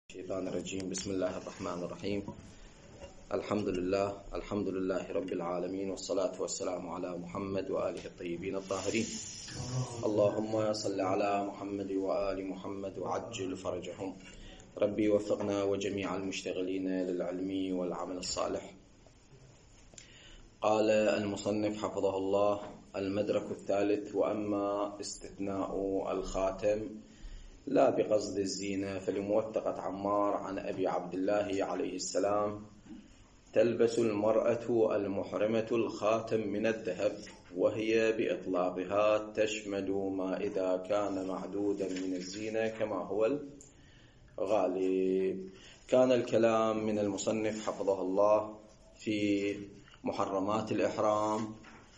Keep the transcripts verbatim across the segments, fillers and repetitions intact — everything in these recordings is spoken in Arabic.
الشيطان الرجيم. بسم الله الرحمن الرحيم. الحمد لله الحمد لله رب العالمين، والصلاة والسلام على محمد وآله الطيبين الطاهرين. اللهم صل على محمد وآل محمد وعجل فرجهم. ربي وفقنا وجميع المشتغلين للعلم والعمل الصالح. قال المصنف حفظه الله: المدرك الثالث: وأما استثناء الخاتم لا بقصد الزينة فلموثقة عمار عن أبي عبد الله عليه السلام: تلبس المرأة المحرمة الخاتم من الذهب، وهي بإطلاقها تشمل ما إذا كان معدودا من الزينة كما هو الغالب. كان الكلام من المصنف حفظه الله في محرمات الإحرام،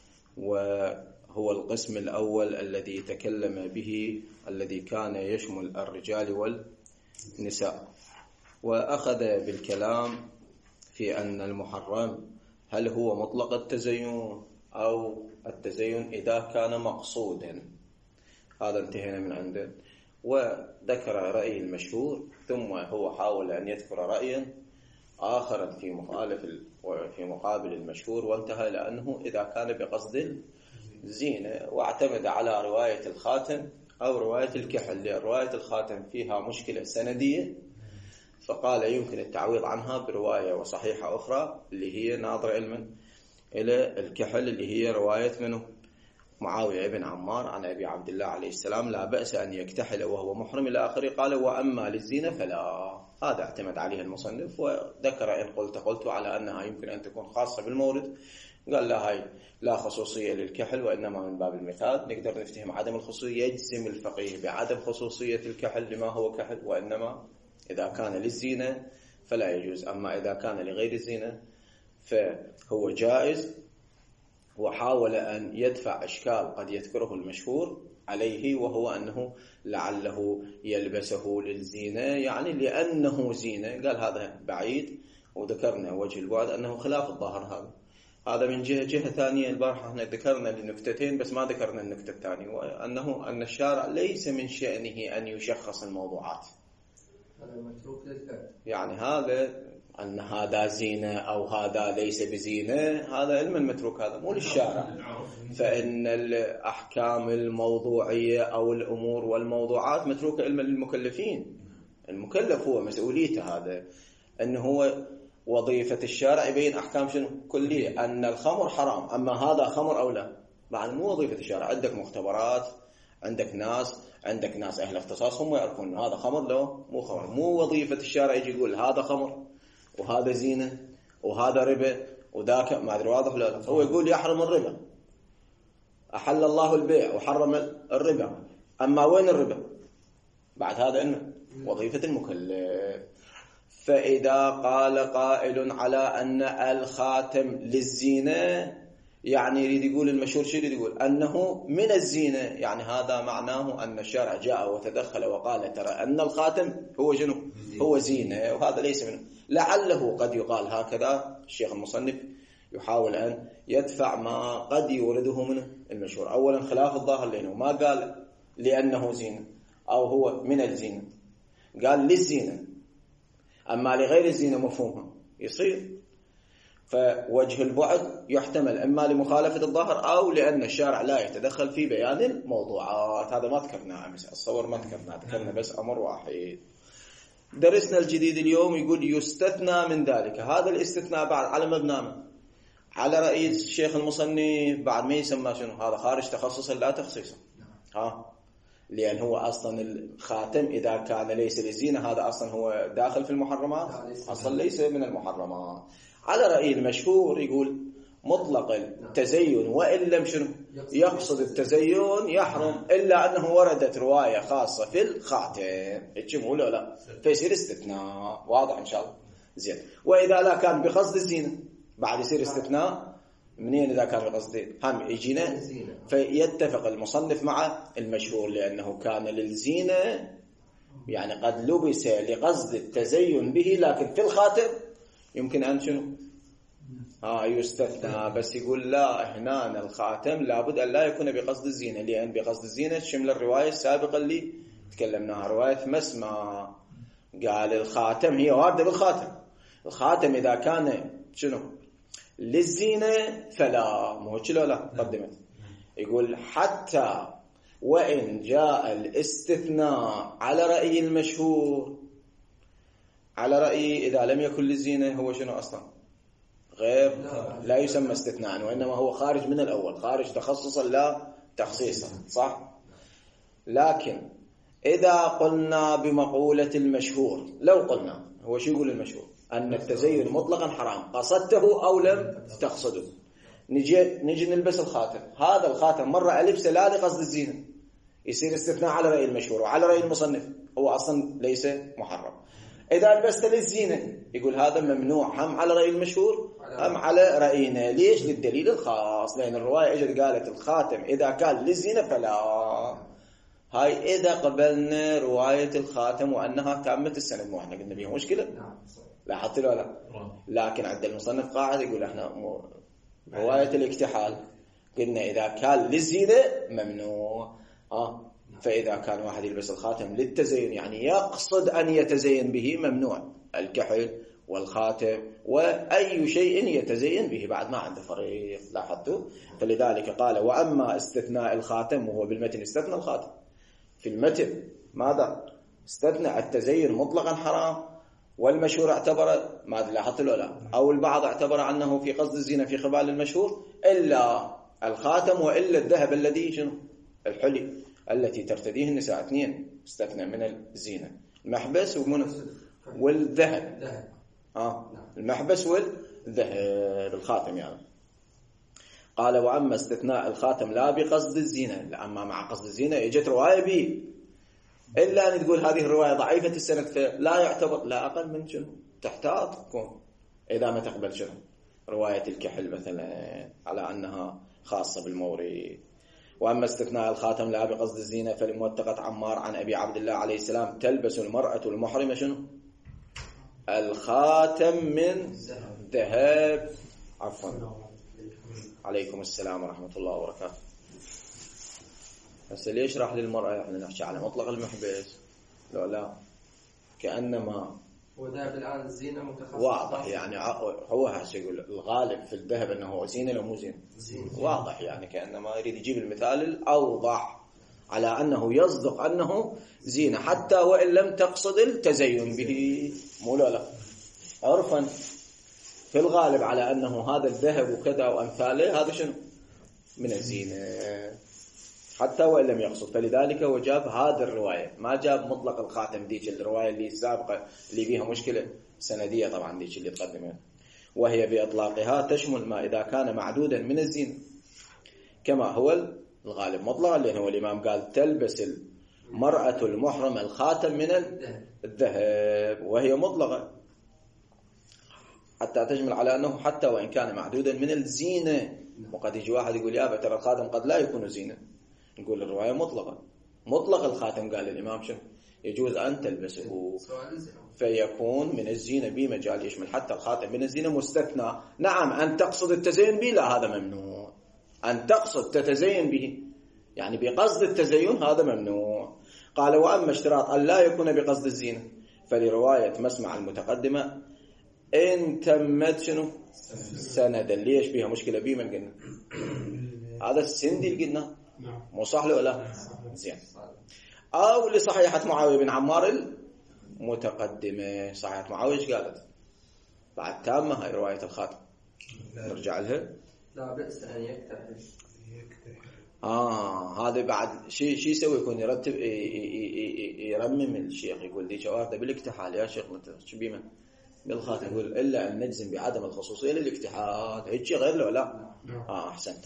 وهو القسم الأول الذي تكلم به، الذي كان يشمل الرجال والنساء، وأخذ بالكلام في أن المحرم هل هو مطلق التزين أو التزين إذا كان مقصودا. هذا انتهينا من عنده، وذكر رأي المشهور، ثم هو حاول أن يذكر رأيا آخر في مخالف في مقابل المشهور، وانتهى إلى أنه إذا كان بقصد الزينة، واعتمد على رواية الخاتم أو رواية الكحل، لأن رواية الخاتم فيها مشكلة سندية، فقال يمكن التعويض عنها برواية وصحيحة أخرى اللي هي ناظرة علما إلى الكحل، اللي هي رواية منه معاوية بن عمار عن أبي عبد الله عليه السلام: لا بأس أن يكتحل وهو محرم إلى آخره. قال: وأما للزينة فلا. هذا اعتمد عليه المصنف، وذكر إن قلت قلت على أنها يمكن أن تكون خاصة بالمورد. قال لا، هاي لا خصوصية للكحل، وإنما من باب المثال. نقدر نفتهم عدم الخصوصية. يجزم الفقيه بعدم خصوصية الكحل لما هو كحل، وإنما إذا كان للزينة فلا يجوز، أما إذا كان لغير الزينة فهو جائز. وحاول أن يدفع إشكال قد يذكره المشهور عليه، وهو أنه لعله يلبسه للزينة، يعني لأنه زينة. قال هذا بعيد، وذكرنا وجه البعد أنه خلاف الظاهر. هذا هذا من جهة جهة ثانية. البارحة احنا ذكرنا لنكتتين بس ما ذكرنا النكتة الثانية، وأنه أن الشارع ليس من شأنه أن يشخص الموضوعات. يعني هذا أن هذا زينة أو هذا ليس بزينة، هذا علم المتروك، هذا مو للشارع. فإن الأحكام الموضوعية أو الأمور والموضوعات متروكة علما للمكلفين. المكلف هو مسؤوليته، هذا أنه هو وظيفة الشارع يبين أحكام شنو كلية، أن الخمر حرام، أما هذا خمر أو لا، مع مو وظيفة الشارع. عندك مختبرات، عندك ناس عندك ناس أهل اختصاص هم يعرفون هذا خمر لو مو خمر. مو وظيفة الشارع يجي يقول هذا خمر وهذا زينة وهذا ربا وذاك ما أدري واضح لا لا. هو يقول يحرم الربا، أحل الله البيع وحرم الربا، أما وين الربا؟ بعد هذا إنه وظيفة المكلف. فإذا قال قائل على أن الخاتم للزينة، يعني يريد يقول المشهور شو يريد يقول؟ أنه من الزينة، يعني هذا معناه أن الشارع جاء وتدخل وقال ترى أن الخاتم هو شنو؟ هو زينة، وهذا ليس منه. لعله قد يقال هكذا. الشيخ المصنف يحاول أن يدفع ما قد يورده منه المشهور. أولا خلاف الظاهر، لأنه ما قال لأنه زينة أو هو من الزينة، قال للزينة، أما لغير الزينة مفهومها يصير. فوجه البعد يحتمل إما لمخالفة الظاهر أو لأن الشارع لا يتدخل في بيان الموضوعات. هذا ما ذكرناه أمس، الصور ما ذكرناه، ذكرنا بس أمر واحد. درسنا الجديد اليوم يقول يستثنى من ذلك. هذا الاستثناء بعد على مبنى على رأي الشيخ المصنف، بعد ما يسمى شنو هذا خارج تخصصا لا تخصيصا. ها، لأن هو أصلا الخاتم إذا كان ليس للزينة هذا أصلا هو داخل في المحرمات، أصلا ليس من المحرمات. على رأي المشهور يقول مطلق التزين وإن لم شنو يقصد التزين يحرم، إلا أنه وردت رواية خاصة في الخاتم يجمعوا له لا، فيصير استثناء. واضح إن شاء الله زين. وإذا لا كان بقصد الزينة بعد يصير استثناء. منين إذا كان بقصد هم يجينا؟ فيتفق المصنف مع المشهور، لأنه كان للزينة، يعني قد لبس لقصد التزين به، لكن في الخاتم يمكن أن شنو آه يستثنى. بس يقول لا، هنا الخاتم لابد أن لا يكون بقصد الزينة، لأن بقصد الزينة شمل الرواية السابقة اللي تكلمناها، رواية مسمى قال الخاتم هي واردة بالخاتم، الخاتم إذا كان شنو للزينة فلا، مو كلا لا قدمت. يقول حتى وإن جاء الاستثناء على رأي المشهور، على رأي إذا لم يكن للزينة هو شنو أصلا غير لا يسمى استثناء، وإنما هو خارج من الأول، خارج تخصصا لا تخصيصا، صح؟ لكن إذا قلنا بمقولة المشهور، لو قلنا هو شو يقول المشهور أن التزين مطلقا حرام قصدته أو لم تقصده، نجي نجي نلبس الخاتم، هذا الخاتم مرة ألبسه لا لقصد الزينة، يصير استثناء على رأي المشهور وعلى رأي المصنف، هو أصلا ليس محرم. إذا لبسته للزينة يقول هذا ممنوع، هم على رأي المشهور هم على رأينا. ليش؟ للدليل الخاص، لأن الرواية اجت قالت الخاتم إذا كان للزينة فلا. هاي إذا قبلنا رواية الخاتم وأنها تامة السند، مو احنا قلنا بيها مشكلة، لاحظت له لا؟ لكن عند المصنف قاعد يقول احنا رواية الاكتحال قلنا إذا كان للزينة ممنوع، آه فإذا كان واحد يلبس الخاتم للتزين يعني يقصد أن يتزين به ممنوع، الكحل والخاتم وأي شيء يتزين به بعد ما عنده فريق، لاحظتوا؟ فلذلك قال وأما استثناء الخاتم، وهو بالمتن استثنى الخاتم في المتن، ماذا استثنى التزين مطلقا حرام، والمشهور اعتبر ما لاحظت له لا، أو البعض اعتبر أنه في قصد الزينة في قبال المشهور إلا الخاتم وإلا الذهب الذي شنو الحلي التي ترتديه النساء، اثنين استثنى من الزينة، المحبس والذهب، آه المحبس والذهب الخاتم يعني. قال وأما استثناء الخاتم لا بقصد الزينة، أما مع قصد الزينة اجت رواية به، إلا أن تقول هذه الرواية ضعيفة السند لا يعتبر، لا أقل من شنو تحتاط تكون إذا ما تقبل شنو رواية الكحل مثلا على أنها خاصة بالمورد. وأما استثناء الخاتم لا بقصد الزينة فلموثقة عمار عن أبي عبد الله عليه السلام تلبس المرأة المحرمة شنو الخاتم من ذهب، عفوا عليكم السلام ورحمة الله وبركاته. بس ليش راح للمرأة؟ احنا نحكي على مطلق المحبس، لا لا كأنما هو ذهب الآن الزينة متخصص واضح يعني، هو هسه يقول الغالب في الذهب انه هو زينة لو مو زينة، واضح يعني كأنما يريد يجيب المثال الأوضح على أنه يصدق أنه زينة حتى وإن لم تقصد التزين به، مو لا لا عرفا في الغالب على أنه هذا الذهب وكذا وأمثاله هذا شنو من الزينة حتى وإن لم يقصد. فلذلك هو جاب هذا الرواية، ما جاب مطلق الخاتم ديك الرواية اللي السابقة اللي فيها مشكلة سندية طبعا ديك اللي تقدمها، وهي بإطلاقها تشمل ما إذا كان معدودا من الزينة كما هو الغالب مطلقا، لأن هو الإمام قال تلبس المرأة المحرمة الخاتم من الذهب وهي مطلقة حتى تجمل على أنه حتى وإن كان معدودا من الزينة. وقد يجي واحد يقول يا ترى الخاتم قد لا يكون زينة، نقول الرواية مطلقة، مطلق الخاتم قال الإمام شنو يجوز أن تلبسه فيكون من الزينة بمجال يشمل حتى الخاتم من الزينة مستثنى. نعم أن تقصد التزين به لا هذا ممنوع، أن تقصد تتزين به يعني بقصد التزين هذا ممنوع. قال وأما اشتراط أن لا يكون بقصد الزينة فلرواية مسمع المتقدمة إن تمت شنو سندا. ليش بيها مشكلة بيه من قلنا هذا السندي اللي قلنا مو صح له ولا زين، أو لصحيحة معاوية بن عمار المتقدمة. صحيحة معاوية ايش قالت بعد تامة هاي رواية الخاتم نرجع لها لا بأس أن يكتحل. آه هذا بعد شيء شيء يسوي يكون يرتب يرمم الشيخ يقول دي جواب بالاكتحال يا شيخ شو بيمن بالخاتم يقول إلا أن نجزم بعدم الخصوصية للاكتحال، هيك شيء غير له لا آه أحسنت.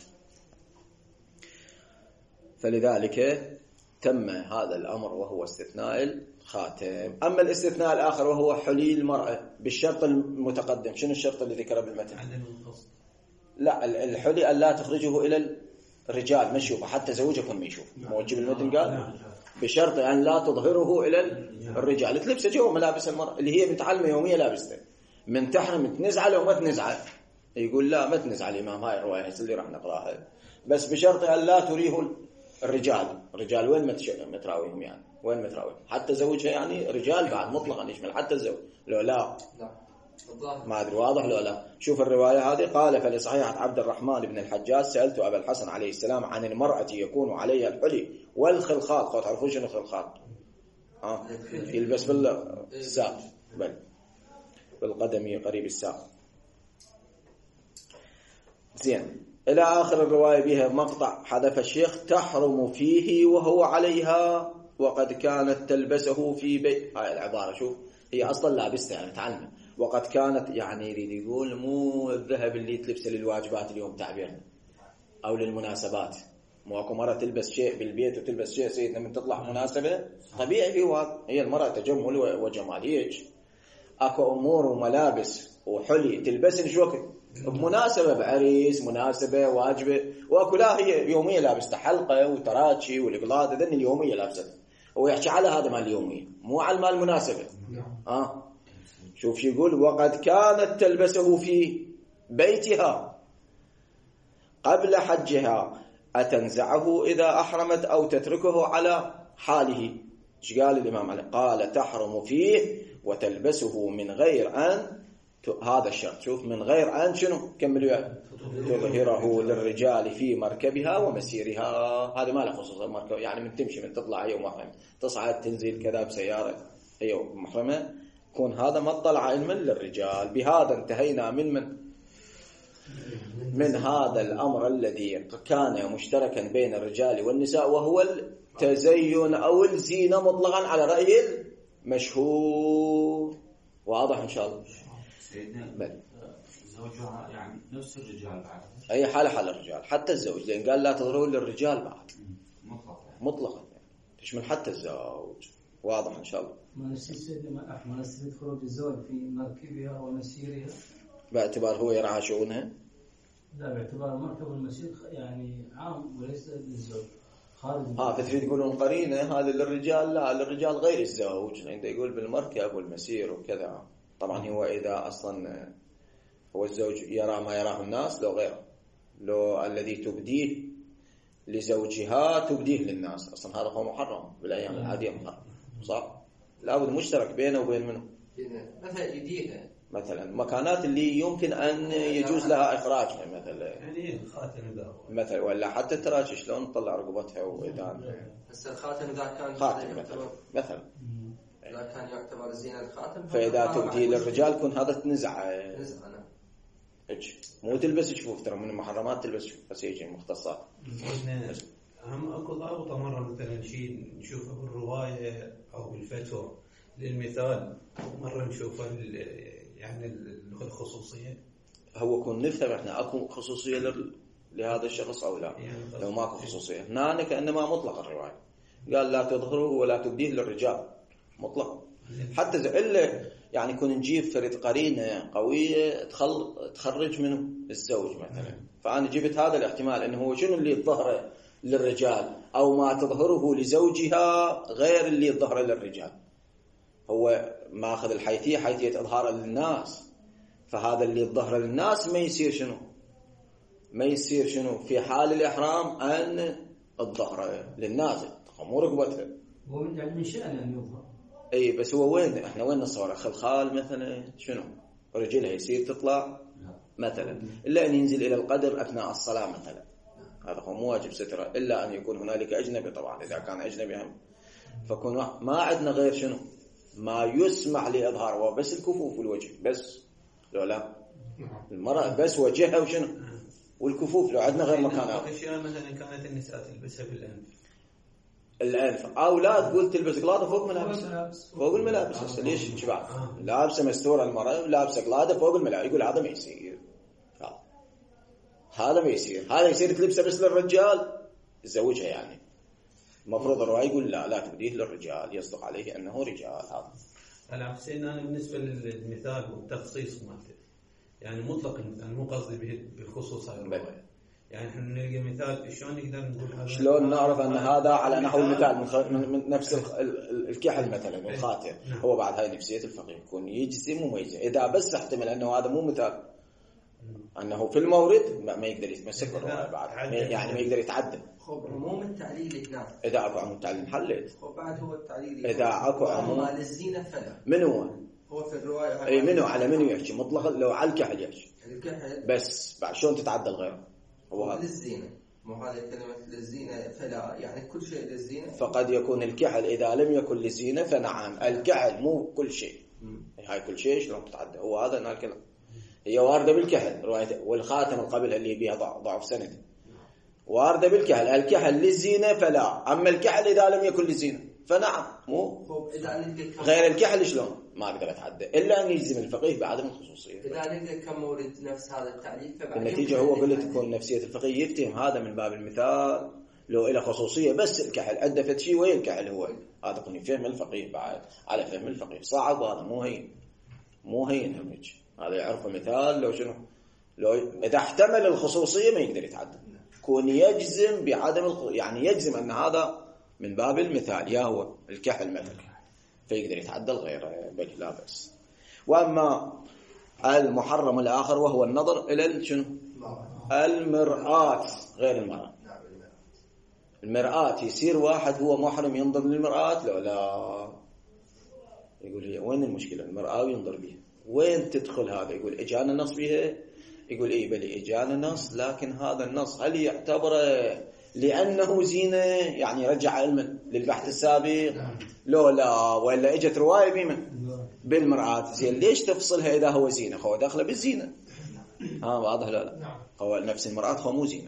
فلذلك تم هذا الأمر وهو استثناء الخاتم. أما الاستثناء الآخر وهو حلي المرأة بالشرط المتقدم، شنو الشرط اللي ذكره بالمتن؟ لا الحلي أن لا تخرجه إلى الرجال ما يشوفه حتى زوجه ما يشوف، موجب المتن قال بشرط أن لا تظهره إلى الرجال. تلبسه جو ملابس المرأة اللي هي متعلمة يومية لابسته، من تحرم تنزعل وما تنزعل، يقول لا ما تنزعل الإمام هاي الرواية اللي راح نقراها، بس بشرط أن لا تريه الرجال. الرجال وين متراويهم يعني وين متراوي؟ حتى زوجها يعني رجال بعد مطلقا يشمل حتى الزوج. لو لا ما أدري واضح لو لا. شوف الرواية هذه قال فلصحيحة عبد الرحمن بن الحجاج سألت أبا الحسن عليه السلام عن المرأة يكون عليها الحلي والخلخال. قد تعرفون شنو الخلخال؟ آه. يلبس بالساق بل بالقدم قريب الساق. زين إلى آخر الرواية بها مقطع حذف الشيخ تحرم فيه وهو عليها وقد كانت تلبسه في بيت. هاي العبارة شوف هي أصلا لابستها يعني تعلم. وقد كانت يعني يريد يقول مو الذهب اللي تلبسه للواجبات اليوم تعبيرنا أو للمناسبات. مو أكو مرة تلبس شيء بالبيت وتلبس شيء سيدنا من تطلع مناسبة طبيعي في وقت. هي المرأة تجمل وجمال هيك. أكو أمور وملابس وحلي تلبسن شو وقت بمناسبة بعريس مناسبة واجبة. وأكو لا هي يومية لابسة حلقة وتراتشي والإقلاط ذن اليومية لابسة. هو يحكي على هذا مال اليومية مو على المال المناسبة. آه شوف شو يقول وقد كانت تلبسه في بيتها قبل حجها أتنزعه إذا أحرمت أو تتركه على حاله. ايش قال الإمام علي؟ قال تحرم فيه وتلبسه من غير أن هذا الشرط. شوف من غير أن شنو كملوا تظهره للرجال في مركبها ومسيرها. هذا ما له خصوص المركب يعني من تمشي من تطلع هي ومحرمة تصعد تنزل كذا بسيارة هي ومحرمة يكون هذا ما اطلع علما للرجال. بهذا انتهينا من من من هذا الأمر الذي كان مشتركا بين الرجال والنساء وهو التزين أو الزينة مطلقا على رأي المشهور. واضح إن شاء الله. سيدنا زوجها يعني نفس الرجال بعد أي حالة حال الرجال حتى الزوج لأن قال لا تظهروا للرجال بعد مطلقا مطلقا يعني تشمل حتى الزوج. واضح إن شاء الله. ما نسيت سيدنا ما نسيت خروج الزوج في مركبها ومسيرها باعتبار هو يرعى شؤونها. لا باعتبار المركب والمسير يعني عام وليس للزوج خارج. اه فتريد تقولون قرينه هذا للرجال لا للرجال غير الزوج عنده يقول بالمركب والمسير وكذا. طبعا هو إذا أصلا هو الزوج يرى ما يراه الناس لو غيره لو الذي تبديه لزوجها تبديه للناس أصلا هذا هو محرم بالأيام العادية محرم صح. لابد مشترك بينه وبين منه مثلا جديدة مثلا مكانات اللي يمكن أن يجوز لها إخراجها مثلا يعني خاتم ذا مثلا ولا حتى تراجع شلون تطلع رقبتها وإذا بس الخاتم إذا كان خاتم مثلا مثلا إذا كان يعتبر زينة الخاتم فإذا تبدي للرجال كن هذا تنزع نزعنا إيش مو تلبس شوف ترى من المحرمات تلبس شوف بس يجي مختصات. هم اكو ضابطه مره مثلا شيء نشوفه بالروايه او بالفتوى للمثال مره نشوفه يعني الخصوصيه. هو كون نفهم احنا اكو خصوصيه لل... لهذا الشخص او لا يعني لو ماكو خصوصيه هنا كانما مطلق الروايه قال لا تظهره ولا تبديه للرجال مطلق حتى الا يعني كون نجيب فرد قرينه قويه تخل... تخرج منه الزوج مثلا. فانا جبت هذا الاحتمال انه هو شنو اللي يظهره للرجال او ما تظهره لزوجها غير اللي يظهره للرجال. هو ماخذ الحيثيه حيثيه اظهاره للناس فهذا اللي يظهر للناس ما يصير شنو ما يصير شنو في حال الإحرام أن الظهر للناس مو ركبتها. هو من يعني من شأنه أن يظهر. أي بس هو وين إحنا وين نصور خلخال مثلا شنو رجلها يصير تطلع مثلا إلا أن ينزل إلى القدر أثناء الصلاة مثلا هذا هو مو واجب سترة إلا أن يكون هنالك أجنبي. طبعا إذا كان أجنبي هم فكون ما عندنا غير شنو ما يسمح لإظهاره بس الكفوف والوجه بس لو لا المرأة بس وجهها وشنو والكفوف لو عندنا غير مكانها. أشياء مثلا كانت النساء تلبسها بالأنف الأنف أو لا تقول تلبس قلادة فوق ملابس فوق الملابس هسه ليش شباب لابسة مستورة المرأة ولابسة قلادة فوق الملابس يقول هذا ما يصير هذا ما يصير هذا يصير تلبسه بس للرجال زوجها يعني مفروض الرواية يقول لا لا تبديه للرجال يصدق عليه أنه رجال. هذا هلا حسين أنا بالنسبة للمثال والتخصيص مالته يعني مطلق المثال مو قصدي بالخصوص هاي الرواية يعني احنا نلقى مثال شلون نقدر نقول هذا شلون نعرف أن هذا على نحو المثال من, خ... من نفس الكحل مثلا والخاتم هو بعد هاي نفسية الفقيه يكون يجزم وما يجزم إذا بس احتمل أنه هذا مو مثال أنه في المورد ما يقدر يتمسك بالرواية بعد، يعني ما يقدر يتعدى. خب عموم التعليل هناك إذا أكو عموم التعليل حلت. خب بعد هو التعليل إذا أكو عموم للزينة فلا من هو؟ هو في الرواية أي منو على منو يحكي مطلقا لو على الكحل يحكي. الكحل بس بعد شلون تتعدى الغير؟ هو هذا. للزينة، مو هذه كلمة للزينة فلا يعني كل شيء للزينة. فقد يكون الكحل إذا لم يكن للزينة فنعم، الكحل مو كل شيء. هاي كل شيء شلون تتعدى؟ هو هذا الكلام. هي واردة بالكحل رواية، والخاتم قبلها اللي بيها ضعف سند واردة بالكحل، الكحل للزينة فلا، أما الكحل إذا لم يكن للزينة فنعم مو. غير الكحل شلون ما أقدر أتعدى إلا أن يلزم الفقيه بعدم الخصوصية. إذا نلقى كم مورد نفس هذا التعليل النتيجة هو قلت تكون نفسية الفقيه يفتهم هذا من باب المثال لو إلى خصوصية بس الكحل أدى فد شيء وين الكحل هو هذا قلني فهم الفقيه بعد على فهم الفقيه صعب هذا مو هين مو هين همج هذا يعرف مثال لو شنو لو إذا احتمل الخصوصية ما يقدر يتعدى كون يجزم بعدم الخ... يعني يجزم أن هذا من باب المثال يا هو الكحل مثلا فيقدر يتعدى الغير بل لا بأس. وأما المحرم الآخر وهو النظر إلى شنو المرآة غير المرأة. المرآة يصير واحد هو محرم ينظر للمرآة لا لا يقول لي وين المشكلة المرآة وينظر بها وين تدخل هذا يقول إجانا نص بها يقول إيه بلي إجانا نص لكن هذا النص هل يعتبره لأنه زينة يعني يرجع علما للبحث السابق لا لا ولا إجت رواية بمن بالمرآة زين ليش تفصلها إذا هو زينة هو داخله بالزينة ها واضح لا لا هو نفس المرآة هو مو زينة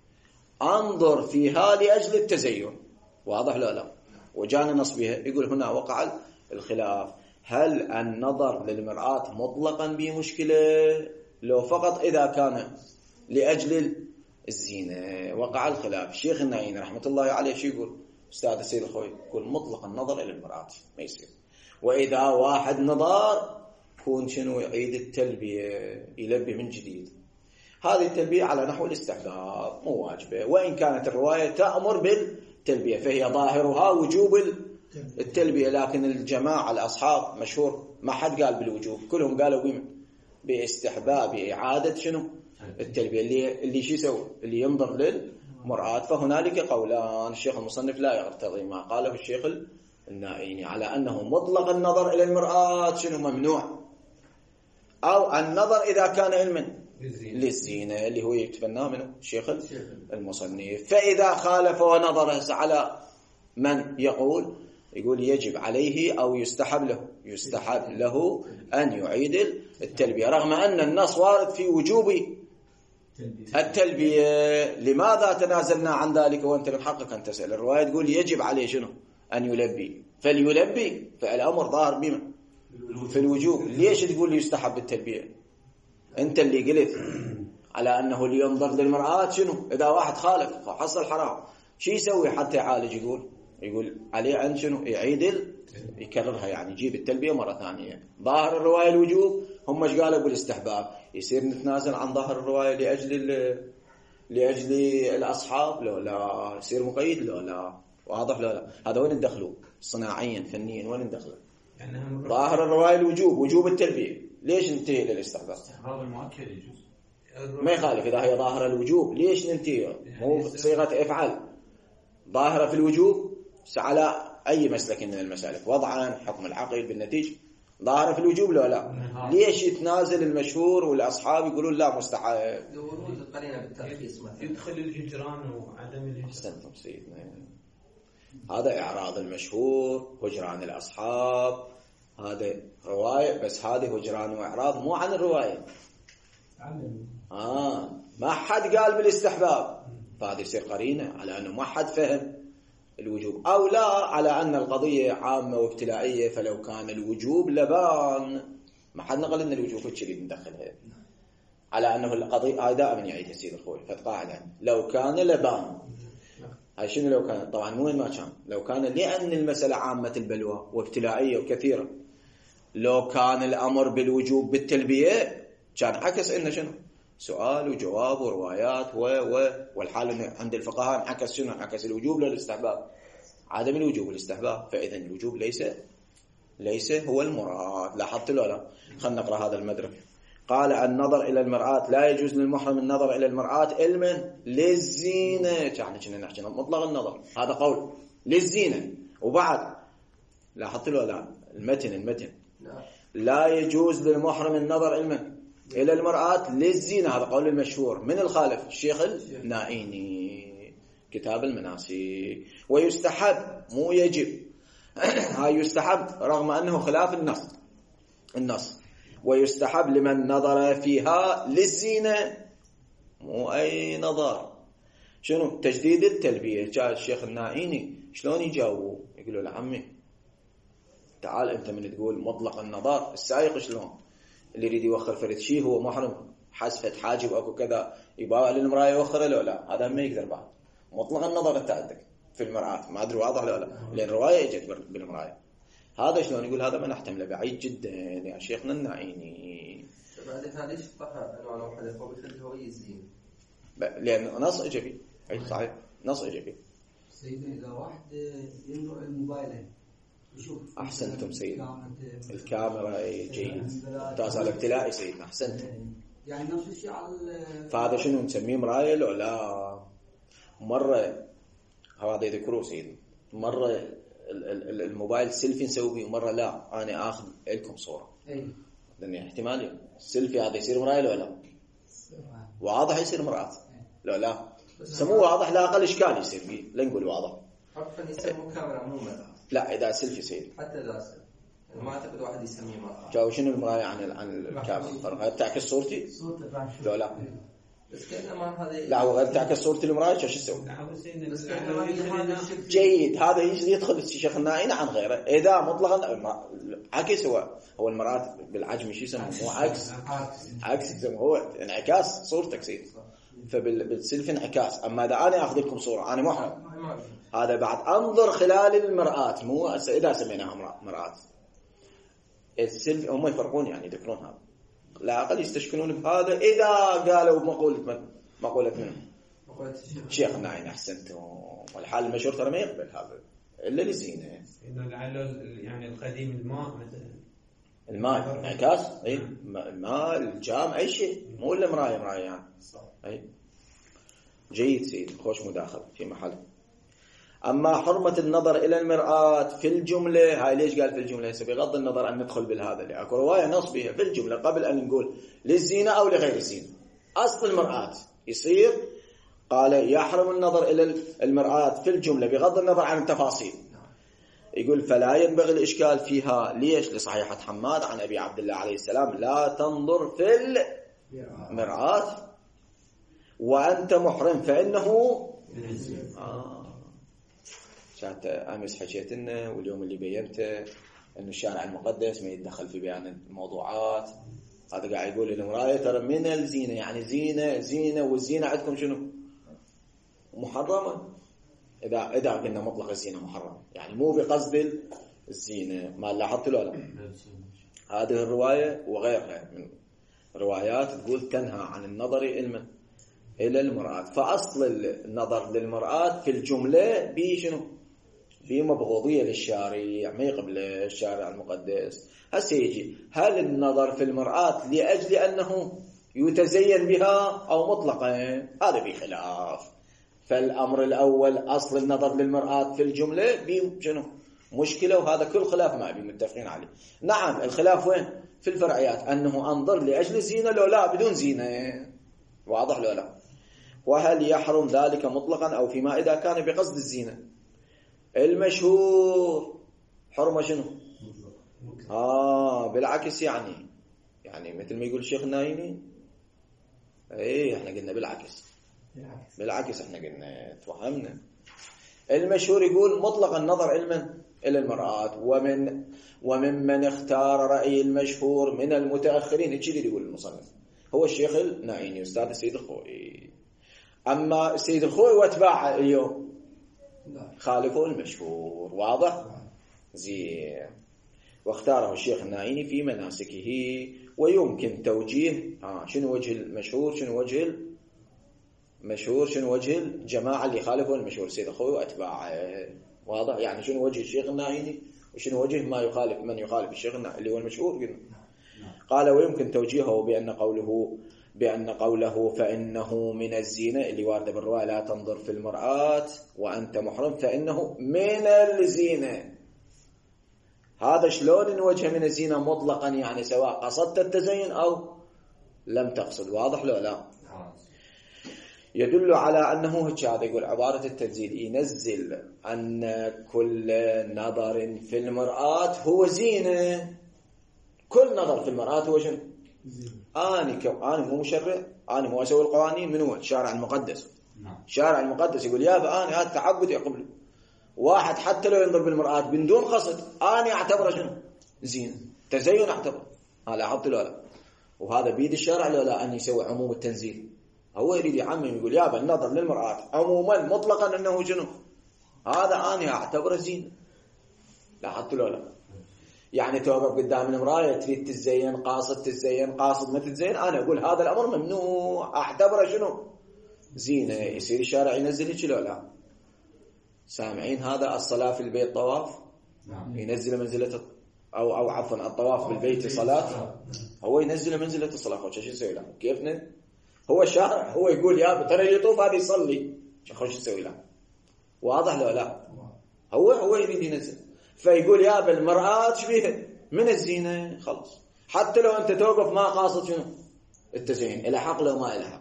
انظر فيها لأجل التزين واضح لا لا وجانا نص بها يقول هنا وقع الخلاف هل النظر للمرآة مطلقا بمشكلة لو فقط إذا كان لأجل الزينة وقع الخلاف. الشيخ النعين رحمة الله عليه شو يقول أستاذ السيد الخوي يقول مطلق النظر إلى المرآة ما يصير وإذا واحد نظر كون شنو يعيد التلبية يلبي من جديد هذه التلبية على نحو الاستحباب مو واجبة وإن كانت الرواية تأمر بالتلبية فهي ظاهرها وجوب التلبية لكن الجماعة الأصحاب مشهور ما حد قال بالوجوب كلهم قالوا باستحباب إعادة شنو التلبية اللي اللي شو يسوي اللي ينظر للمرآة. فهنالك قولان الشيخ المصنف لا يقتضي ما قاله الشيخ النائيني على أنه مطلق النظر إلى المرآة شنو ممنوع أو النظر إذا كان علما للزينة اللي هو يتبناه منه الشيخ المصنف. فإذا خالف ونظر على من يقول يقول يجب عليه أو يستحب له يستحب له أن يعيد التلبية رغم أن النص وارد في وجوب التلبية. لماذا تنازلنا عن ذلك وأنت من حقك أن تسأل الرواية تقول يجب عليه شنو أن يلبي فليلبي فالأمر ظاهر بما في الوجوب ليش تقول لي يستحب التلبية أنت اللي قلت على أنه اللي ينظر للمرآة شنو إذا واحد خالف حصل حرام شو يسوي حتى يعالج يقول يقول عليه عن شنو يعيد يكررها يعني يجيب التلبية مرة ثانية. ظاهر الرواية الوجوب هم ايش قالوا بالاستحباب يصير نتنازل عن ظاهر الرواية لأجل لأجل الأصحاب لا لا يصير مقيد لا لا واضح لا لا هذا وين ندخلوا صناعيا فنيا وين ندخله يعني ظاهر الرواية الوجوب وجوب التلبية ليش ننتهي للاستحباب استحباب المؤكد يجوز ما يخالف إذا هي ظاهرة الوجوب ليش ننتهي مو صيغة افعل ظاهرة في الوجوب على أي مسلك من المسالك وضعا حكم العقل بالنتيجة ظاهرة في الوجوب لا لا ليش يتنازل المشهور والأصحاب يقولون لا مستحب ورود القرينة بالترخيص مثلا يدخل الهجران وعدم الهجران أحسنتم سيدنا هذا إعراض المشهور هجران الأصحاب هذا رواية بس هذه هجران وإعراض مو عن الرواية آه ما حد قال بالاستحباب فهذه يصير قرينة على أنه ما حد فهم الوجوب أو لا على أن القضية عامة وابتلائية فلو كان الوجوب لبان ما حد نقل أن الوجوب كتشري ندخلها على أنه القضية هاي دائما يعيدها السيد الخوي فتقاعدا لو كان لبان هاي شنو لو كان طبعا مو وين ما كان لو كان لأن المسألة عامة البلوى وابتلائية وكثيرة لو كان الأمر بالوجوب بالتلبية كان عكس إنه شنو سؤال وجواب وروايات و و والحال عند الفقهاء انعكس شنو انعكس الوجوب للاستحباب عدم الوجوب والاستحباب فإذا الوجوب ليس ليس هو المراد. لاحظت له لا خلينا نقرأ هذا المدرك قال النظر إلى المرآة لا يجوز للمحرم النظر إلى المرآة علما للزينة، يعني كنا نحكي مطلق النظر، هذا قول للزينة. وبعد لاحظت له لا المتن المتن لا يجوز للمحرم النظر علما إلى المرآة للزينة، هذا قول المشهور من الخالف الشيخ النائيني كتاب المناسك. ويستحب مو يجب هاي يستحب رغم أنه خلاف النص النص ويستحب لمن نظر فيها للزينة، مو أي نظر. شنو تجديد التلبية؟ جاء الشيخ النائيني شلون يجاوبوا؟ يقولوا له عمي تعال أنت من تقول مطلق النظر السائق شلون اللي يريد يوخر فرد شيء هو محرم حسفة حاجب أكو كذا يبقى للمرأة يوخره لا لا هذا ما يقدر بعد. مطلق النظر أنت عندك في المرآة ما أدري واضح لا لا لأن رواية اجت بالمرآة. هذا شلون يقول؟ هذا ما نحتمله بعيد جدا يا شيخنا النائيني. بعد هذا ايش طحا انه على واحد هو بيخلي هو يزين لأن نص إيجابي. أي صحيح نص إيجابي. سيدنا إذا واحد ينظر الموبايلين يشوف أحسنتم سيدنا الكاميرا جيد ممتاز على ابتلاء سيدنا أحسنت. يعني نفس الشيء على فهذا شنو نسميه مراية لو لا؟ مرة هذا يذكروه سيدنا مرة الموبايل سيلفي نسوي بيه ومرة لا أنا آخذ لكم صورة. أي لأن احتمالي السيلفي هذا يصير مراية لو لا؟ واضح يصير مرآة لو لا؟ سموه واضح لا أقل إشكال يصير فيه لا نقول واضح. حرفا يسموه كاميرا مو مرآة. لا إذا سيلفي سيد حتى إذا سيلفي ما أعتقد واحد يسميه مرآة. جاو شنو المراية عن عن الكاميرا؟ فرق تعكس صورتي؟ لو لا؟ بس كأنما هذه لا هو غير تعكس صورة المراية شو يسوي؟ بس كأنما هذا الشكل جيد هذا يجي يدخل الشيخ النائين عن غيره. إذا مطلقا عكس هو هو المرآة بالعجم شو يسمونه مو عكس عكس يسمونه هو انعكاس صورتك سيد. فبالسيلفي انعكاس. أما إذا أنا أخذ لكم صورة أنا محرم هذا بعد أنظر خلال المرآة مو إذا سميناها مرآة السيلفي هم يفرقون يعني يذكرون هذا لا أقل يستشكلون بهذا إذا قالوا مقولة من مقولة منهم شيخ النائين أحسنتم. والحال المشهور ترى ما يقبل هذا إلا للزينة. إنه لعله يعني القديم الماء مثلا الماء انعكاس أي الماء الجام أي شيء مو إلا مراية مراية يعني أي جيد سيد خوش مداخل في محل. أما حرمة النظر إلى المرآة في الجملة هاي ليش قال في الجملة؟ بغض النظر أن ندخل بالهذا اللي أكو رواية نص بها في الجملة قبل أن نقول للزينة أو لغير الزينة. أصل المرآة يصير قال يحرم النظر إلى المرآة في الجملة بغض النظر عن التفاصيل. يقول فلا ينبغي الإشكال فيها. ليش؟ لصحيحة حماد عن أبي عبد الله عليه السلام لا تنظر في المرآة وأنت محرم فإنه آه. كانت أمس حكيت لنا واليوم اللي بينته أن الشارع المقدس ما يتدخل في بيان الموضوعات. هذا قاعد يقول المراية ترى من الزينة يعني زينة زينة والزينة عندكم شنو؟ محرمة. إذا إذا قلنا مطلق الزينة محرمة يعني مو بقصد الزينة. ما لاحظت له لا؟ هذه الرواية وغيرها من روايات تقول تنهى عن النظر إلى المرآة. فأصل النظر للمرآة في الجملة بشنو؟ بمبغوضية للشارع ما يقبل الشارع المقدس. هسه يجي هل النظر في المرآة لأجل أنه يتزين بها أو مطلقا؟ هذا بخلاف. فالأمر الأول أصل النظر للمرآة في الجملة بشنو؟ مشكلة وهذا كل خلاف ما بي متفقين عليه. نعم الخلاف وين؟ في الفرعيات أنه أنظر لأجل الزينة لو لا بدون زينة. واضح لو لا؟ وهل يحرم ذلك مطلقا أو فيما إذا كان بقصد الزينة؟ المشهور حرمة شنو؟ آه بالعكس يعني يعني مثل ما يقول الشيخ النايمي ايه احنا قلنا بالعكس بالعكس احنا قلنا توهمنا. المشهور يقول مطلق النظر علما إلى المرآة ومن وممن اختار رأي المشهور من المتأخرين هيك اللي يقول المصنف هو الشيخ النايمي أستاذ السيد الخوئي. أما السيد الخوئي واتباعه اليوم خالفوا المشهور. واضح؟ زين. واختاره الشيخ النائيني في مناسكه ويمكن توجيه آه شنو وجه المشهور شنو وجه المشهور شنو وجه الجماعة اللي خالفوا المشهور سيد أخوي وأتباعه. واضح؟ يعني شنو وجه الشيخ النائيني وشنو وجه ما يخالف من يخالف الشيخ النائيني اللي هو المشهور قلنا. قال ويمكن توجيهه بأن قوله بأن قوله فإنه من الزينة اللي وارده بالرواية لا تنظر في المرآة وأنت محرم فإنه من الزينة، هذا شلون نوجه من الزينة مطلقا، يعني سواء قصدت التزين أو لم تقصد، واضح لو لا؟ يدل على أنه هذا يقول عبارة التنزيل ينزل أن كل نظر في المرآة هو زينة، كل نظر في المرآة هو شنو؟ أنا كو أنا مو مشرع، أنا مو أسوي القوانين، من هو؟ الشارع المقدس. الشارع المقدس يقول يا أنا هذا تعبد يقبله. واحد حتى لو ينظر بالمرآة بدون قصد أنا أعتبره شنو؟ زينة، تزين أعتبره. هذا أحط له لا، وهذا بيد الشارع لا لا أن يسوي عموم التنزيل. هو يريد يعمم يقول يابا النظر للمرآة عموما مطلقا أنه شنو؟ هذا أنا أعتبره زينة. لاحظت له لا؟ يعني توقف قدام المراية تريد تتزين، قاصد تتزين، قاصد ما تتزين، أنا أقول هذا الأمر ممنوع، أعتبره شنو؟ زينة. يصير الشارع ينزل هيك لا لا؟ سامعين هذا الصلاة في البيت طواف؟ ينزل منزلة أو أو عفوا الطواف بالبيت صلاة، هو ينزل منزلة الصلاة. خوش شو يسوي له؟ كيف ن؟ هو الشارع هو يقول يا ترى يطوف هذا يصلي، خوش يسوي له؟ واضح له لا؟ هو هو يريد ينزل، فيقول يا بالمرآة شبيها من الزينة خلاص، حتى لو أنت توقف ما قاصد شنو؟ التزين، إلى حق لو ما إلى حق.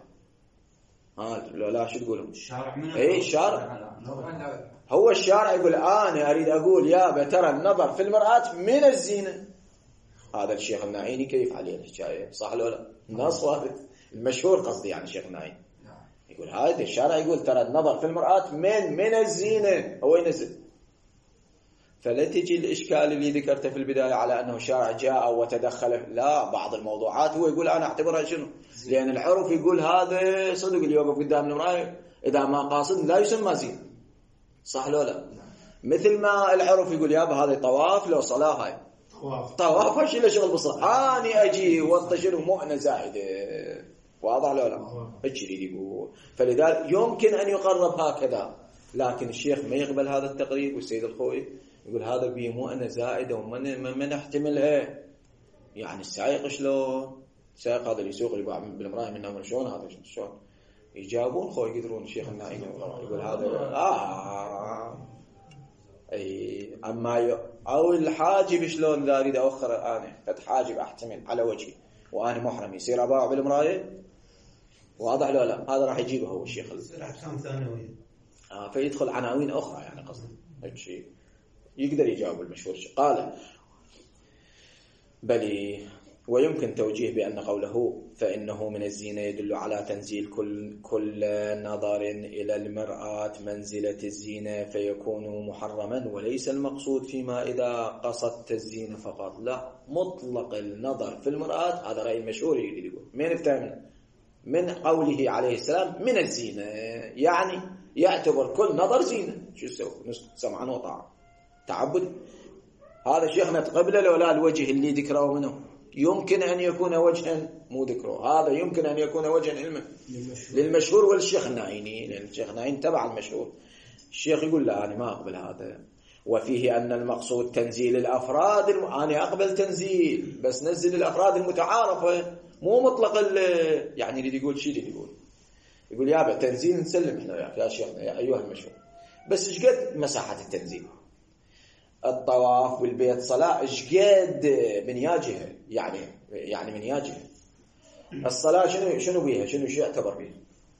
ها لو لا شو تقولون؟ الشارع من إيه الشارع، هو الشارع يقول أنا أريد أقول يا ترى النظر في المرآة من الزينة. هذا الشيخ النعيني كيف عليه الحكاية، صح ولا لا؟ النص واحد المشهور قصدي يعني الشيخ النعيني يقول هذا الشارع يقول ترى النظر في المرآة من من الزينة، هو ينزل. فلا تجي الإشكال اللي ذكرته في البداية على أنه الشارع جاء وتدخل، لا، بعض الموضوعات هو يقول أنا أعتبرها شنو؟ لأن العرف يقول هذا صدق اللي يوقف قدام المراية إذا ما قاصد لا يسمى زين، صح لو لا؟ مثل ما العرف يقول يابا هذا طواف لو صلاة، هاي طواف ايش له شغل بالصلاة، أنا أجي وانتشر مؤنة زائدة، واضح لو لا؟ ايش يريد يقول؟ فلذلك يمكن أن يقرب هكذا، لكن الشيخ ما يقبل هذا التقريب، والسيد الخوي يقول هذا بيه مؤنة زائدة ومن ما نحتملها. يعني السائق شلون؟ السائق هذا اللي يسوق اللي بالمراية منه شلون هذا شلون؟ يجابون خو يقدرون الشيخ النعيمي يقول هذا آه أي أما ي... أو الحاجب شلون إذا أريد أوخر أنا قد حاجب أحتمل على وجهي وأنا محرم يصير أباع بالمراية، واضح له لا؟ هذا راح يجيبه هو الشيخ أحكام ثانوية آه فيدخل عناوين أخرى يعني قصدي هيك شيء يقدر يجاوب المشهور. قال بل ويمكن توجيه بأن قوله فإنه من الزينة يدل على تنزيل كل كل نظر إلى المرآة منزلة الزينة فيكون محرما، وليس المقصود فيما إذا قصدت الزينة فقط، لا، مطلق النظر في المرآة. هذا رأي المشهور يقول من الثامن من قوله عليه السلام من الزينة، يعني يعتبر كل نظر زينة. شو يسوي؟ سمعا وطاعة، تعبد. هذا شيخنا تقبله لو لا الوجه اللي ذكره منه يمكن أن يكون وجها مو ذكره، هذا يمكن أن يكون وجها علما للمشهور والشيخ النعيني، لأن الشيخ النعيني تبع المشهور. الشيخ يقول لا أنا ما أقبل هذا، وفيه أن المقصود تنزيل الأفراد الم... أنا أقبل تنزيل بس نزل الأفراد المتعارفة مو مطلق ال... يعني اللي يقول شيء اللي يقول يقول يابا تنزيل نسلم إحنا يا شيخنا يا أيها المشهور، بس إيش قد مساحة التنزيل؟ الطواف بالبيت صلاة إيش قد من ياجهه، يعني يعني من ياجهه الصلاة شنو شنو بيها، شنو شيء يعتبر بيها؟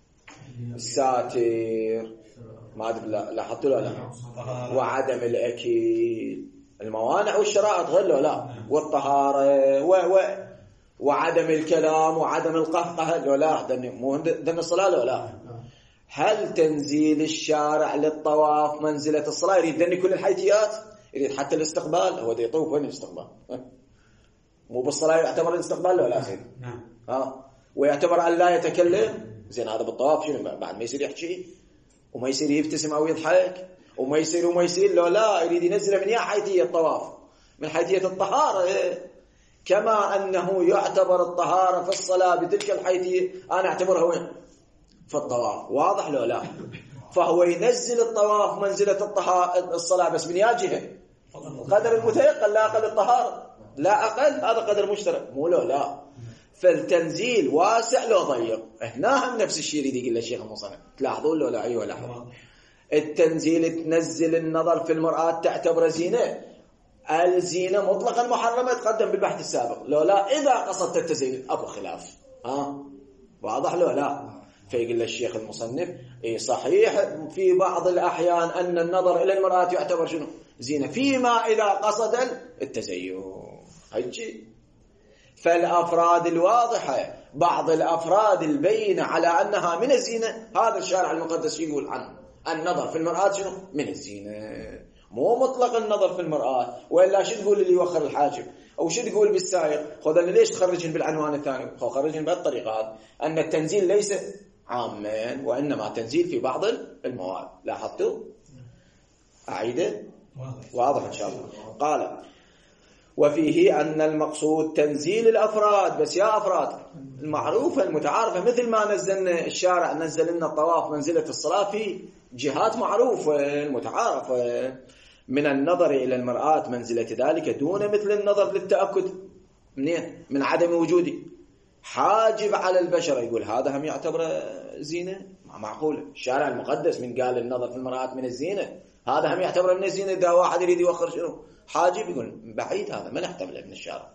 الساتر ما أدري لاحظت له لا، وعدم الأكل، الموانع والشرائط غير له لا، والطهارة و و وعدم الكلام وعدم القهقه له لا، ده مو ده الصلاة له لا. هل تنزيل الشارع للطواف منزلة الصلاة يريد ذني كل الحيثيات؟ يريد حتى الاستقبال، هو ده يطوف وين الاستقبال؟ مو بالصلاة يعتبر الاستقبال له لا سيدي؟ نعم. ها ويعتبر أن لا يتكلم، زين هذا بالطواف شنو بعد ما يصير يحكي وما يصير يبتسم أو يضحك وما يصير وما يصير له لا، يريد ينزل من يا حيثية الطواف من حيثية الطهارة، كما أنه يعتبر الطهارة في الصلاة بتلك الحيثية أنا أعتبرها وين؟ في الطواف، واضح له لا؟ فهو ينزل الطواف منزلة الطهارة الصلاة بس من يا جهة قدر المتيقن لا أقل الطهارة، لا أقل، هذا قدر مشترك، مو لو لا. فالتنزيل واسع لو ضيق. هنا هم نفس الشيء اللي يقول الشيخ المصنف، تلاحظون لو لا؟ أيوة لاحظوا. التنزيل تنزل النظر في المرآة تعتبر زينة، الزينة مطلقا محرمة تقدم بالبحث السابق، لو لا إذا قصدت التزيين أكو خلاف. ها واضح لو لا؟ فيقول الشيخ المصنف إيه صحيح في بعض الأحيان أن النظر إلى المرآة يعتبر شنو؟ زينة، فيما إذا قصد التزين. هيجي فالأفراد الواضحة، بعض الأفراد البينة على أنها من الزينة، هذا الشارع المقدس يقول عنه النظر في المرآة شنو؟ من الزينة، مو مطلق النظر في المرآة. وإلا شو تقول اللي يوخر الحاجب؟ أو شو تقول بالسائق؟ خذ ليش تخرجن بالعنوان الثاني؟ خرجن بهالطريقة هذه أن التنزيل ليس عاما وإنما تنزيل في بعض المواد. لاحظتوا؟ أعيده؟ واضح إن شاء الله. قال وفيه أن المقصود تنزيل الأفراد، بس يا أفراد المعروفة المتعارفة، مثل ما نزلنا الشارع نزل لنا الطواف منزلة الصلاة في جهات معروفة متعارفة، من النظر إلى المرآة منزلة ذلك دون مثل النظر للتأكد منين؟ من عدم وجوده حاجب على البشر. يقول هذا هم يعتبر زينة؟ ما معقولة. الشارع المقدس من قال النظر في المرآة من الزينة، هذا هم يعتبر من الزينة. إذا واحد يريد يوخر شنو؟ حاجب، يقول بعيد، هذا ما نحتمله من الشارع.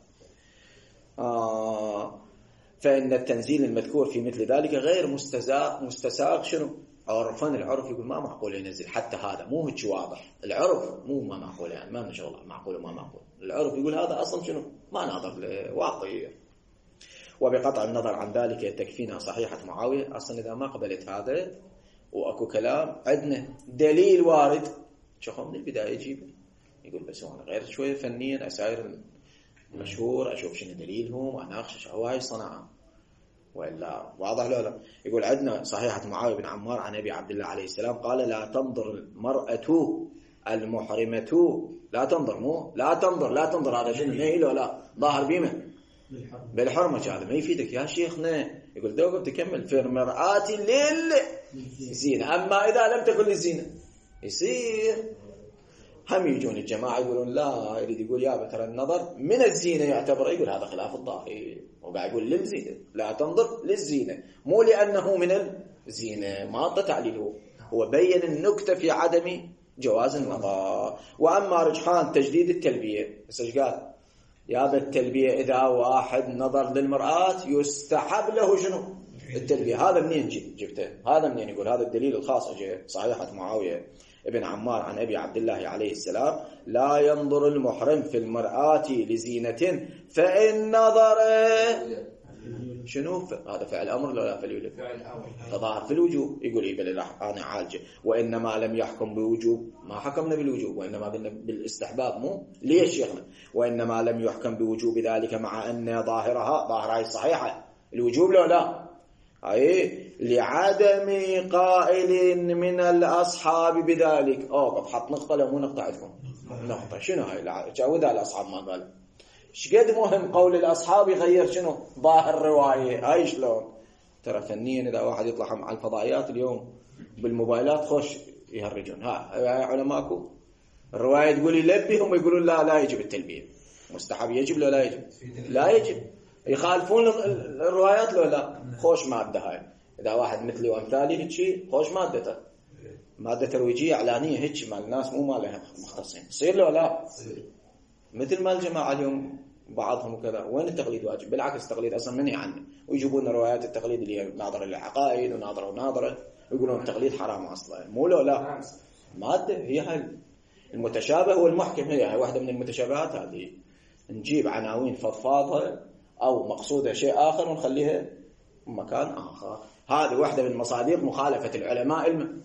آه فإن التنزيل المذكور في مثل ذلك غير مستساغ مستساغ شنو؟ عرفا. العرف يقول ما معقول ينزل، حتى هذا مو هيك واضح. العرف مو ما معقول، يعني ما من شغله معقول وما معقول. العرف يقول هذا أصلا شنو؟ ما ناظر لواقعية. وبقطع النظر عن ذلك تكفينا صحيحة معاوية. أصلا إذا ما قبلت هذا وأكو كلام عندنا دليل وارد، شوفوا من البداية يجيب يقول بس أنا غير شوية فنيا أساير مشهور أشوف شنو دليلهم أناقش هو هاي الصناعة، وإلا واضح له لا. يقول عندنا صحيحة معاوية بن عمار عن أبي عبد الله عليه السلام قال لا تنظر المرأة المحرمة، لا تنظر، مو لا تنظر، لا تنظر، هذا شنو نهي له لا ظاهر بيمه بالحرمة. هذا ما يفيدك يا شيخنا. يقول دوقف تكمل في المرآة للزينة، أما إذا لم تكن للزينة يصير. هم يجون الجماعة يقولون لا، يريد يقول يا ترى النظر من الزينة يعتبر، يقول هذا خلاف الظاهر، وقاعد يقول للزينة، لا تنظر للزينة، مو لأنه من الزينة. ما أعطى تعليله، هو بين النكتة في عدم جواز النظر. وأما رجحان تجديد التلبية، بس ايش قال؟ يا بالتلبية إذا واحد نظر للمرآة يستحب له شنو؟ التلبية. هذا منين جبته؟ هذا منين؟ يقول هذا الدليل الخاص جاء صحيحة معاوية ابن عمار عن أبي عبد الله عليه السلام لا ينظر المحرم في المرآة لزينة فإن نظر شنو؟ هذا فعل أمر لا فعل فظاهر في الوجوب. يقول إيه بل أنا عالجه، وإنما لم يحكم بوجوب، ما حكمنا بالوجوب، وإنما قلنا بالاستحباب. مو ليش شيخنا؟ وإنما لم يحكم بوجوب ذلك مع أن ظاهرها ظاهرها الصحيحة الوجوب لا لا أي لعدم قائل من الأصحاب بذلك. أوقف حط نقطة لو مو نقطة عندكم نقطة. شنو هاي؟ جاودها الأصحاب ما قال. شقد مهم قول الأصحاب يغير شنو ظاهر الرواية. هاي شلون؟ ترى فنيا إذا واحد يطلع مع الفضائيات اليوم بالموبايلات خوش يهرجون. ها علماءكم الرواية تقول يلبي، هم يقولون لا لا يجب التلبية. مستحب يجب لا لا يجب؟ لا يجب. يخالفون الروايات لو لا. خوش مادة هاي. إذا واحد مثلي وأمثالي هيك شيء خوش مادته، مادة ترويجية إعلانية هيك مع الناس مو مالها مختصين. يصير له لا؟ مثل ما الجماعة اليوم بعضهم وكذا. وين التقليد واجب؟ بالعكس التقليد أصلا منهي عنه، ويجيبون روايات التقليد اللي هي ناظرة للعقائد وناظرة وناظرة، ويقولون التقليد حرام أصلا. مو له لا، مادة هي هاي المتشابه والمحكم. هي هاي واحدة من المتشابهات هذه. نجيب عناوين فضفاضة أو مقصودة شيء آخر ونخليها مكان آخر. هذه واحدة من مصادر مخالفة العلماء الم...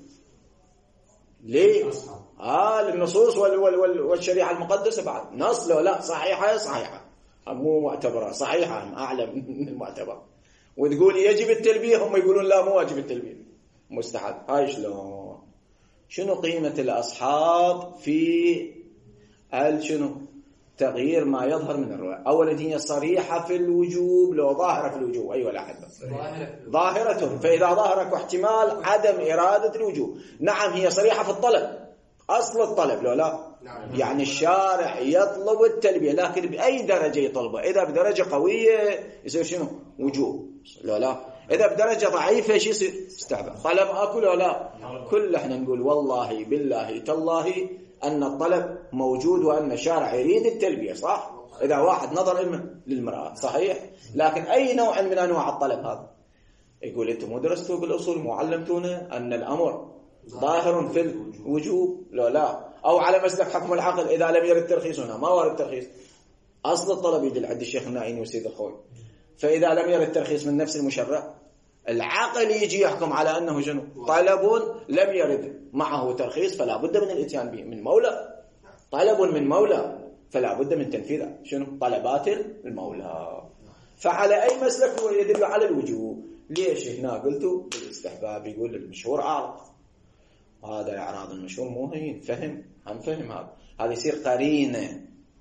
ليه؟ آه للنصوص وال... وال... والشريعة المقدسة. بعد نص له لا صحيحة صحيحة مو معتبرة، صحيحة أعلى من المعتبر. وتقول يجب التلبية، هم يقولون لا مو واجب التلبية مستحب. هاي شلون؟ شنو قيمة الأصحاب في ال شنو تغيير ما يظهر من الرواية؟ أولا هي صريحة في الوجوب لو ظاهرة في الوجوب. أيوة لا حد ظاهرة، فإذا ظاهرك احتمال عدم إرادة الوجوب. نعم هي صريحة في الطلب، أصل الطلب لو لا يعني الشارع يطلب التلبية، لكن بأي درجة يطلبه؟ إذا بدرجة قوية يصير شنو؟ وجوب، لا لا. إذا بدرجة ضعيفة شو يصير؟ استحباب. طلب أكل ولا لا؟ كل احنا نقول والله بالله تالله أن الطلب موجود وأن الشارع يريد التلبية، صح؟ إذا واحد نظر للمرأة صحيح، لكن أي نوع من أنواع الطلب هذا؟ يقول أنتم مو درستوا بالأصول، مو علمتونا أن الأمر ظاهر في الوجوب؟ لا لا. أو على مسلك حكم العقل إذا لم يرد ترخيص، هنا ما ورد ترخيص، أصل الطلب يدل عند الشيخ النائين والسيد الخوي. فإذا لم يرد ترخيص من نفس المشرع، العقل يجي يحكم على أنه شنو؟ طلب لم يرد معه ترخيص، فلا بد من الاتيان به من مولى. طلب من مولى فلا بد من تنفيذ شنو؟ طلبات المولى. فعلى أي مسلك هو يدل على الوجوب. ليش هنا قلتوا بالاستحباب؟ يقول المشهور أعرض، هذا إعراض المشهور مو هين، فهم هم فهم هذا هذا يصير قرينة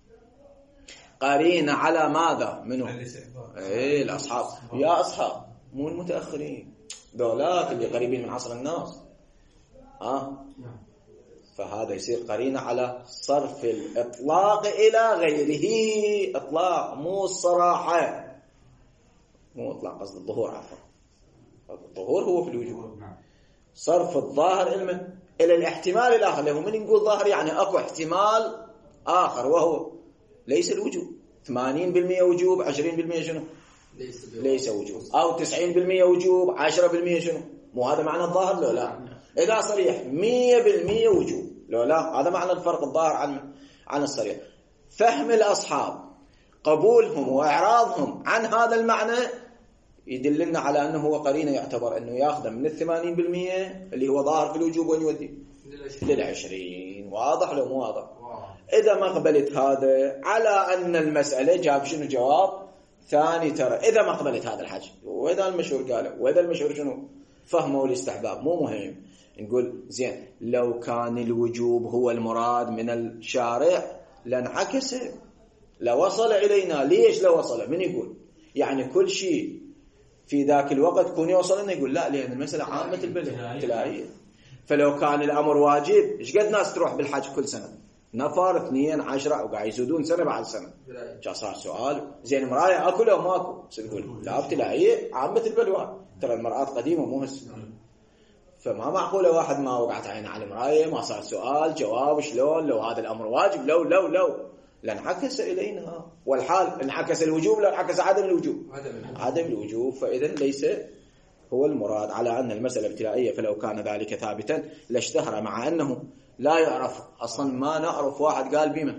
قرينة على ماذا؟ منه ايه الأصحاب، يا أصحاب مو المتأخرين، ذولاك اللي قريبين من عصر الناس. آه فهذا يصير قرينة على صرف الإطلاق إلى غيره. إطلاق مو الصراحة، مو إطلاق، قصد الظهور، عفوا الظهور هو في الوجوب. صرف الظاهر علما إلى الاحتمال الآخر. له من نقول ظاهر يعني أكو احتمال آخر وهو ليس الوجوب. ثمانين بالمئة وجوب، عشرين بالمئة شنو؟ ليس وجوب. أو تسعين بالمئة وجوب، عشرة بالمئة شنو؟ مو هذا معنى الظاهر؟ لا لا. إذا صريح مية بالمئة وجوب، لا لا، هذا معنى الفرق الظاهر عن عن الصريح. فهم الأصحاب، قبولهم وإعراضهم عن هذا المعنى يدلنا على أنه هو قرينة، يعتبر أنه يأخذ من الثمانين بالمئة اللي هو ظاهر في الوجوب وين يودي؟ للعشرين. واضح لو مو واضح؟ إذا ما قبلت هذا على أن المسألة جاب شنو جواب ثاني. ترى إذا ما قبلت هذا الحج، وإذا المشهور قاله، وإذا المشهور شنو فهمه الاستحباب، مو مهم. نقول زين لو كان الوجوب هو المراد من الشارع لانعكس، لوصل إلينا. ليش لوصل؟ من يقول؟ يعني كل شيء في ذاك الوقت كون يوصل لنا يقول لا، لأن المسألة عامة البلد تلاقيه. فلو كان الأمر واجب، إيش قد ناس تروح بالحج كل سنة؟ نفر، اثنين، عشرة، وقاعد يزودون سنة بعد سنة. جاء صار سؤال زين مراية أكل أو ماكو؟ تقول لا، ابتلاعية عامة البلوى. ترى المرأة قديمة مو هسه، فما معقولة واحد ما وقعت عينه على المراية ما صار سؤال جواب شلون لو هذا الأمر واجب. لو لو لو لانعكس إلينا، والحال انعكس الوجوب لا انعكس عدم الوجوب، عدم الوجوب. فإذا ليس هو المراد على أن المسألة ابتلائية. فلو كان ذلك ثابتا لاشتهر، مع أنه لا يعرف أصلا، ما نعرف واحد قال بما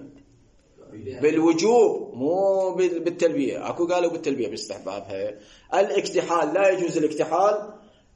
بالوجوب مو بالتلبية. أكو قالوا بالتلبية باستحبابها. الاكتحال لا يجوز الاكتحال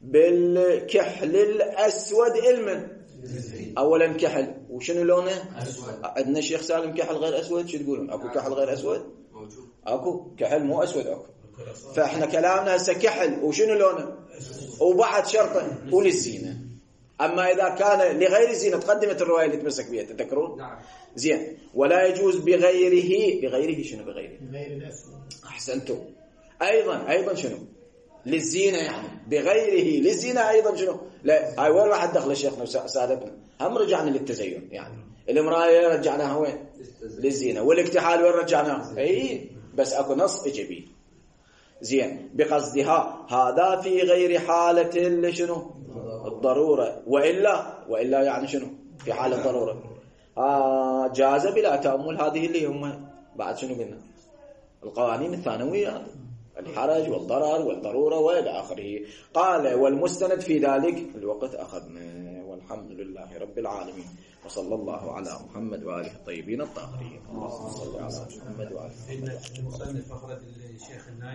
بالكحل الأسود علما. أولا كحل وشنو لونه؟ عندنا شيخ سالم كحل غير أسود، شو تقولون؟ أكو كحل غير أسود؟ أكو كحل مو أسود أكو. فإحنا كلامنا هسه كحل وشنو لونه؟ وبعد شرطا وللزينة. أما إذا كان لغير الزينة، تقدمت الرواية اللي تمسك بها تذكرون؟ زين. ولا يجوز بغيره. بغيره شنو بغيره؟ بغير الأسود. أحسنتم. أيضا أيضا شنو؟ للزينة، يعني بغيره للزينة أيضا شنو؟ لا، هاي وين راح دخل شيخنا سادتنا؟ هم رجعنا للتزين، يعني المراية رجعناها وين؟ للزينة. والاكتحال وين رجعناها؟ أي بس أكو نص إيجابي. زين. بقصدها هذا في غير حالة شنو؟ الضرورة. وإلا وإلا يعني شنو؟ في حالة الضرورة. آه جاز بلا تأمل. هذه اللي هم بعد شنو قلنا؟ القوانين الثانوية، الحرج والضرر والضرورة وإلى آخره. قال والمستند في ذلك الوقت أخذنا. والحمد لله رب العالمين، وصلى الله على محمد وآله الطيبين الطاهرين. اللهم صل على محمد وآله.